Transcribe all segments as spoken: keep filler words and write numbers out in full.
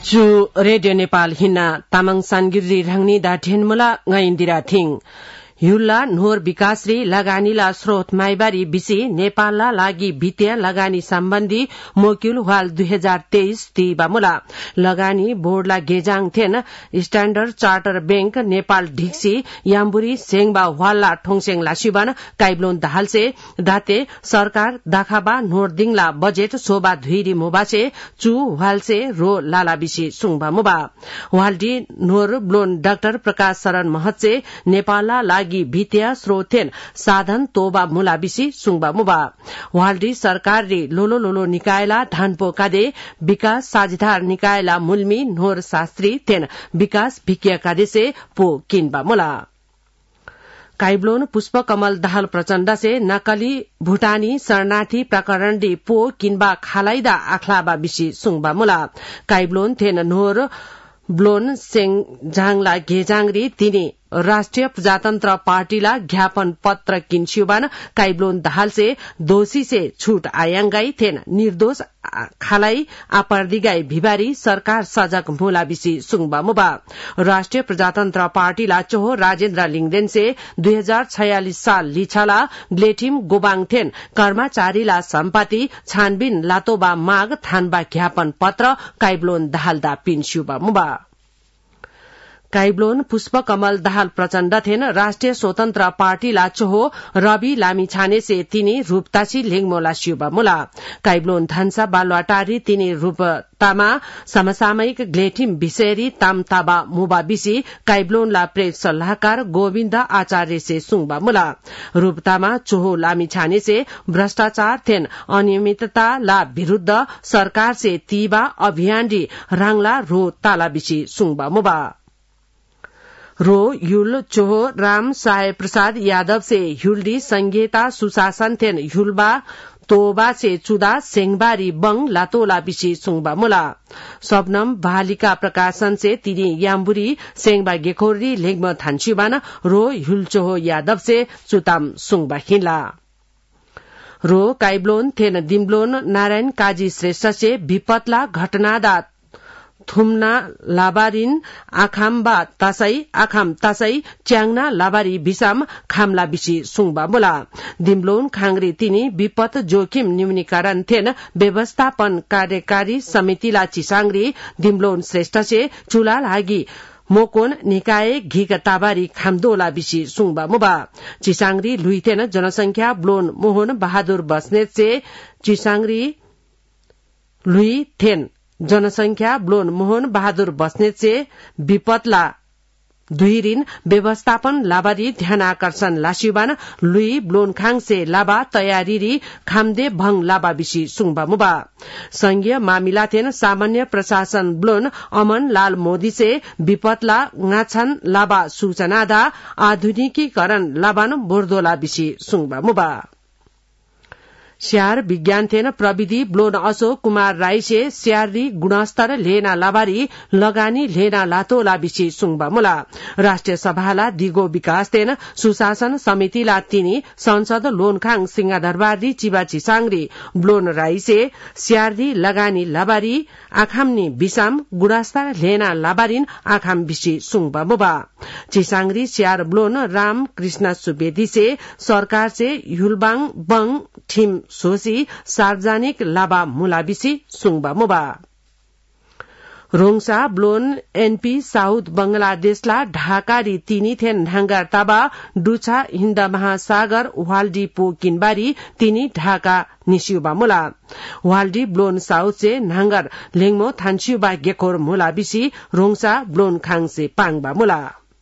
चु रेडियो नेपाल हिन्ना तामाङ सानगिरी राङ्नी दा ढेनमुला ngayindira थिङ युल्ला नोर विकासरी लगानीला स्रोत माइबारी बिसी नेपालला लागि वित्तीय लगानी सम्बन्धी मोक्युल हाल दुई हजार तेइस तीबा मुला लगानी बोर्डला गेजाङ थेन स्ट्याण्डर्ड चार्टर बैंक नेपाल ढिक्सी याम्बुरी सेङबा वाल्ला ठोङसेङ लासिबान काइब्लोन दाहालसे दाते सरकार दाखाबा नोर्दिङला बजेट सोबा धुइरी मुबासे चु वालसे रो लाला बिसी सुङबा मुबा वाल्डी नोर ब्लोन डाक्टर प्रकाश शरण महतसे नेपालला लागि वित्तीय स्रोतेन साधन तोबा मुला बिसी सुङबा मुबा वाल्डी सरकार रे लोलो लोलो निकायला धानपो कादे विकास साझेदार निकायला मुल्मी नोर शास्त्री तेन विकास भिकिया कादेसे पो किनबा मुला काइब्लोन पुष्प कमल दाहाल प्रचण्ड से नकली भूटानी शरणार्थी प्रकरण डी पो किनबा खालाइदा आखलाबा बिसी सुङबा मुला काइब्लोन थेन नोर ब्लोन सेङजाङला घेजाङरी तिनी राष्ट्रिय प्रजातन्त्र पार्टीला ज्ञापन पत्र किन्स्युबान काइब्लोन दाहालसे दोषी से छूट आयांगाई थेन निर्दोष खालाई आपर्दिगाई भिबारी सरकार सजग मुला बिसी सुङबा मुबा राष्ट्रिय प्रजातन्त्र पार्टीला चोहो राजेन्द्र लिङदेन से दुई हजार छयालिस साल लिछाला ग्लेटिम गोबाङ थेन कर्मचारीला सम्पत्ति छानबिन लातोबा माग थानबा ज्ञापन पत्र काइब्लोन दाहालदा पिन्स्युबा मुबा काइब्लोन पुष्प कमल दाहाल प्रचण्ड थेन राष्ट्रिय स्वतन्त्र पार्टीला चोहो रवि लामी छाने से तिनी रूपतासी लेङमोला सियुबा मुला काइब्लोन धन्सा बालवाटारी तिनी रूपतामा समसामयिक ग्लेटिम विषयरी तामताबा मुबा बिसी काइब्लोनला प्रेस सल्लाहकार गोविन्द आचार्य से सुङबा मुला रूपतामा चोहो लामी छाने से भ्रष्टाचार थेन अनियमितता ला विरूद्ध सरकार से तीबा अभियान री राङला रो ताला बिसी सुङबा मुबा रो युल चोहो राम साय प्रसाद यादव से युल्डी संघीयता सुशासन थेन युलबा तोबा से चुदा सेङबारी बङ लातोला बिसी सुङबा मुला शबनम बालिका प्रकाशन से तिनी याम्बुरी सेङबा गेखोरी लेगम थान्सिबान रो युल चोहो यादव से चुताम सुङबा हिला रो काइब्लोन थेन दिम्ब्लोन नारायण काजी श्रेष्ठ से विपतला घटनादा थुम्ना लाबारिन आखाम्बा तासाई आखाम तासाई च्याङना लाबारी बिसाम खामला बिसी सुङबा मुला दिम्लोन खांगरी तिनी विपत जोखिम न्यूनीकरण थेन व्यवस्थापन कार्यकारी समितिला चिसाङरी दिम्लोन श्रेष्ठ से चुला लागि मोकोन निकाय घिक ताबारी खामदोला बिसी सुङबा मुबा चिसाङरी लुइथेन जनसंख्या ब्लोन मोहन बहादुर बस्नेत से चिसाङरी लुइथेन जनसंख्या ब्लोन मोहन बहादुर बस्नेत से विपतला दुहिरिन व्यवस्थापन लाबारी ध्यान आकर्षण लासिबान लुई ब्लोनखाङ से लाबा तयारी खामदे भङ लाबा बिसी सुङबा मुबा संघीय मामिला थेन सामान्य प्रशासन ब्लोन अमन लाल मोदी से विपतला गाछन लाबा सूचनादा आधुनिकीकरण लाबान बोर्दोला बिसी सुङबा मुबा स्यार विज्ञान थेन प्रविधि ब्लोन अशोक कुमार राई से स्यारी गुणस्तर लेना लाबारी लगानी लेना लातोला बिसी सुङबा मुला राष्ट्रिय सभाला दिगो विकास थेन सुशासन समितिला तिनी संसद लोनखाङ सिंहदरबारी चिबा चिसाङरी ब्लोन राई से स्यारी लगानी लाबारी आखामनी बिसाम गुणस्तर लेना लाबारिन आखाम बिसी सुङबा मुबा चिसाङरी स्यार ब्लोन राम कृष्ण सुवेदी से सरकार से युलबाङ बङ ठिम सोसी सार्वजनिक लाबा मुलाबिसी सुङबा मुबा रोङसा ब्लोन एनपी साउथ बंगलादेशला ढाकारी तिनी थेन ढाङ्गार ताबा डुछा हिन्द महासागर वाल्डी पो किनबारी तिनी ढाका निस्युबा मुला वाल्डी ब्लोन साउथ से नाङ्गर लेङमो थान्स्युबा गेखोर मुलाबिसी रोङसा ब्लोन खाङ से पाङबा मुला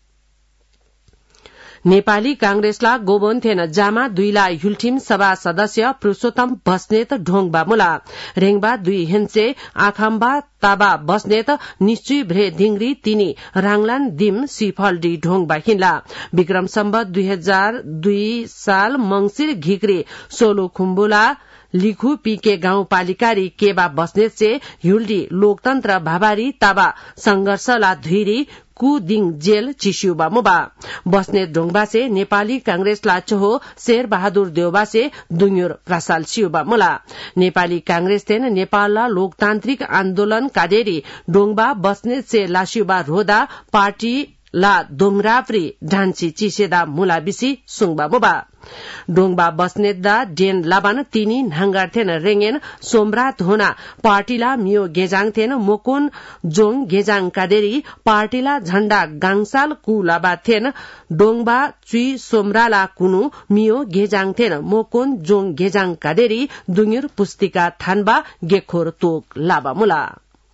नेपाली कांग्रेसला गोबन थेन जामा दुईला युल्ठिम सभा सदस्य पुरूषोत्तम बस्नेत ढोङबा मुला रेङबा दुई हेन्से आखाम्बा ताबा बस्नेत निश्चय भ्रे धिंगरी तिनी राङलान दिम सिफल्डी ढोङबा हिन्ला विक्रम सम्बत दुई हजार दुई साल मंगिर घिक्रे सोलो खुम्बुला लिखु पीके गाउँपालिकारी केबा बस्नेत से हुल्डी लोकतन्त्र भाबारी ताबा संघर्षला धुइरी कुदिङ जेल चिस्युबा मुबा बस्नेत ढोङबा से नेपाली कांग्रेसला चोहो शेर बहादुर देउबा से दुङ्युर प्रसाल सियुबा मुला नेपाली कांग्रेस तेन नेपालला लोकतान्त्रिक आन्दोलन काडेरी ढोङबा बस्नेत से लासियुबा रोदा पार्टी ला दोङराप्री ढान्सी चिसेदा मुला बिसी सुङबा मुबा डोङबा बस्नेतदा डेन लाबान तिनी नांगार थेन रेंगेन सोमरात होना पार्टीला मियो गेजाङ थेन मोकोन जोङ गेजाङ काडेरी पार्टीला झण्डा गाङसाल कु लाबा थेन डोङबा चुई सोमराला कुनु मियो गेजाङ थेन मोकोन जोङ गेजाङ काडेरी दुङिर पुस्तिका थानबा गेखोर तोक लाबा मुला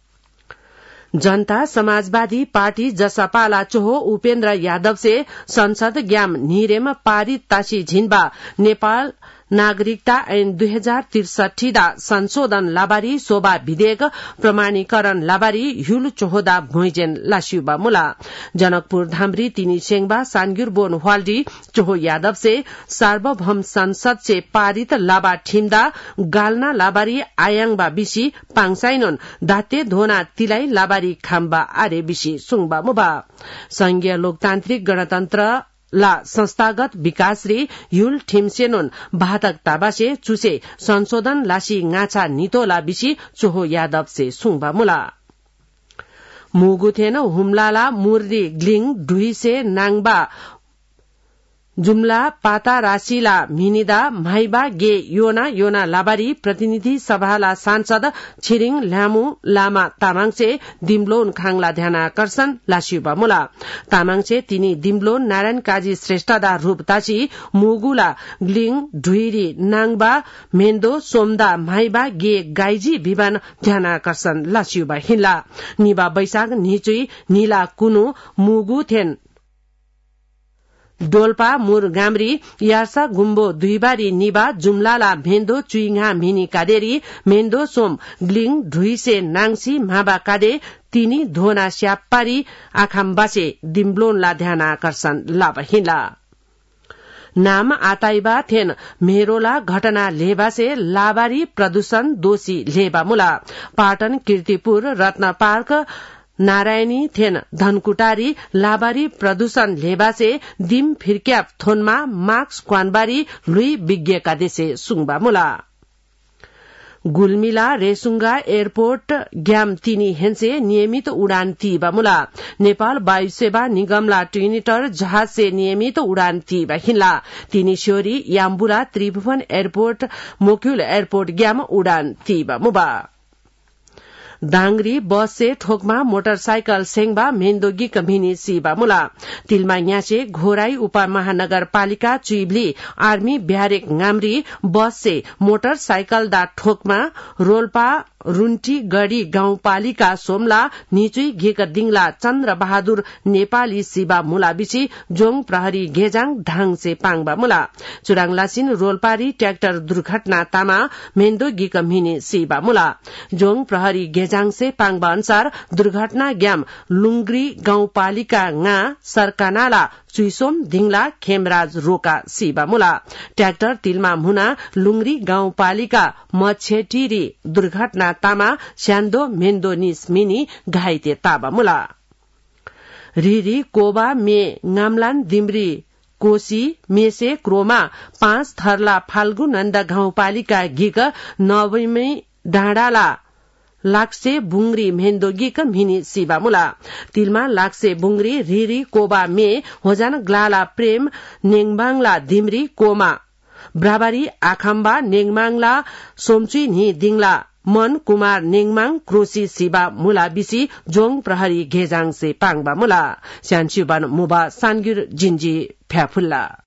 जनता समाजवादी पार्टी जसपाला चोहो उपेन्द्र यादव से संसद ग्याम निरेम पारित तासी झिनबा नेपाल नागरिकता ऐन दुई हजार त्रिसठी दा संशोधन लाबारी शोभा विधेयक प्रमाणीकरण लाबारी हुल चोहोदा भोइजेन लासियुबा मुला जनकपुर धामरी तिनी सेंगबा सानगिर बोन हवाल्डी चोहो यादव से सार्वभौम संसद से पारित लाबा ठिमदा गालना लाबारी आयांगबा बिसी पाङसाइनन दाते धोना तिलाई लाबारी खाम्बा आरे बिसी सुङबा मुबा संघीय लोकतान्त्रिक गणतन्त्र ला संस्थागत विकास रे युल ठिमसेनोन बाहतक ताबासे चुसे संशोधन लासी गाछा नितोला बिसी चोहो यादव से सुङबा मुला मुगुथेन हुम्लाला मुर्दी ग्लिङ ढुइसे नाङबा जुम्ला पाता राशिला मिनिदा माइबा गे योना योना लाबारी प्रतिनिधि सभाला सांसद छिरिङ ल्यामु लामा तामाङसे दिम्लोन खाङला ध्यानाकर्षण लासियुबा मुला तामाङसे तिनी दिम्लोन नारायण काजी श्रेष्ठदा रूपतासी मुगुला ग्लिङ ढुइरी नाङबा मेन्दो सोमदा माइबा गे गाइजी विमान ध्यानाकर्षण लासियुबा हिला निबा बैशाख निचुई नीला कुनु मुगु थेन डोल्पा मुर गाम्री यार्सा गुम्बो दुईबारी निबा जुम्लाला मेन्दो चुइङा मिनी काडेरी मेन्दो सोम ग्लिङ ढुइसे नाङसी माबा काडे तिनी धोना स्याप्पारी आखाम्बासे दिम्लोनला ध्यानाकर्षण लाभ हिला नाम आताइबा थेन मेरोला घटना लेबा से लाबारी प्रदूषण दोषी लेबा मुला पाटन कीर्तिपुर रत्न पार्क नारायणी थेन धनकुटारी लाबारी प्रदूषण लेबा से दिम फिर्क्याप थोनमा मार्क्स क्वानबारी लुई विज्ञका देशे सुङबा मुला गुल्मिला रेसुङ्गा एयरपोर्ट ग्याम तिनी हेन्से नियमित उडान तीबा मुला नेपाल वायु सेवा निगमला ट्विनिटर जहाज से नियमित उडान तीबा हिला तिनी श्योरी याम्बुला त्रिभुवन एयरपोर्ट मोक्युल एयरपोर्ट ग्याम उडान तीबा मुबा दाङरी बस से ठोकमा मोटरसाइकल सेंगबा मेन्दोगी कमिनी सीबा मुला तिलमा यासे घोराई उपमहानगरपालिका चुइब्ली आर्मी ब्यारेक गाम्री बस से मोटरसाइकल दा ठोकमा रोल्पा रुन्टी गढ़ी गाउँपालिका सोमला निचुई घेक दिङला चन्द्र बहादुर नेपाली सीबा मुला बिची जोङ प्रहरी घेजाङ ढाङ से पाङबा मुला चुराङलासिन रोल्पारी ट्र्याक्टर दुर्घटना तामा मेन्दो गिक मिनी सीबा मुला जोङ प्रहरी घेजाङ से पाङबा अनुसार दुर्घटना ग्याम लुंग्री गाउँपालिका गा सरकानाला चुइसोम दिङला खेमराज रोका सीबा मुला ट्र्याक्टर तिलमा मुना लुंग्री गाउँपालिका मछेटिरी दुर्घटना तामा स्यान्दो मेन्दो निस मिनी घाइते ताबा मुला रिरी कोबा मे गामलान दिम्री कोशी मेसे क्रोमा पाँच थरला फाल्गु नन्द गाउँपालिका गिक नवमी डाँडाला लाक्से बुंगरी मेन्दोगिक मिनी सीबा मुला तिलमा लाक्से बुंगरी रिरी कोबा मे होजान ग्लाला प्रेम नेङबाङला दिम्री कोमा ब्राबारी आखाम्बा नेङमाङला सोमचुई नि दिङला मन कुमार नेङमाङ क्रोसी सीबा मुला बिसी जोङ प्रहरी घेजाङ से पाङबा मुला स्यानसिबान मुबा सानगिर जिन्जी फ्याफुल्ला